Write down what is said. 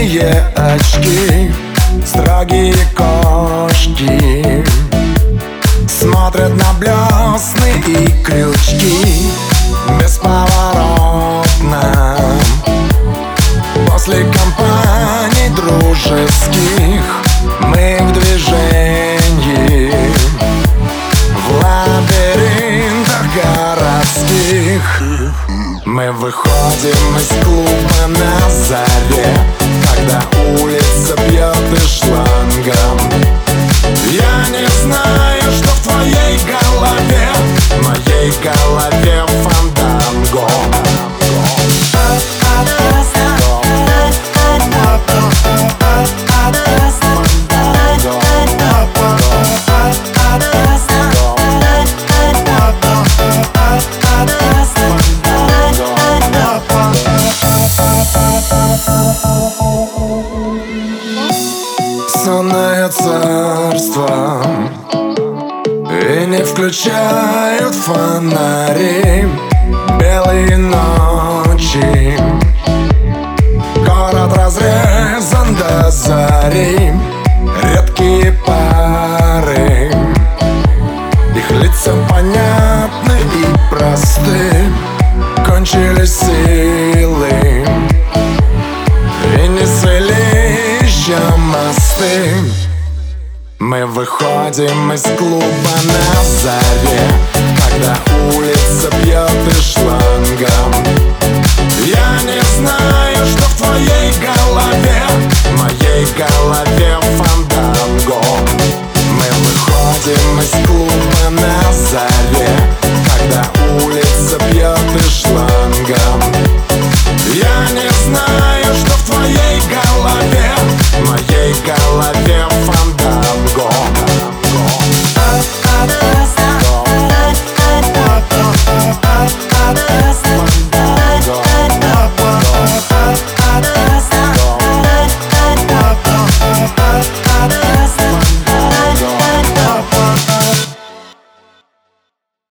черные очки, строгие кошки смотрят на блесны и крючки. Бесповоротно после компаний дружеских мы в движении, в лабиринтах городских. Мы выходим из клуба на заре, когда улица бьет из шлангом. Я не знаю, что в твоей голове, в моей голове фанданго. Сонное царство, и не включают фонари. Белые ночи, город разрезан до зари. Редкие пары, их лица понятны и просты. Кончились силы, и не свели еще мосты. Мы выходим из клуба на заре, когда улица бьет из шлангом. Я не знаю, что в твоей голове, в моей голове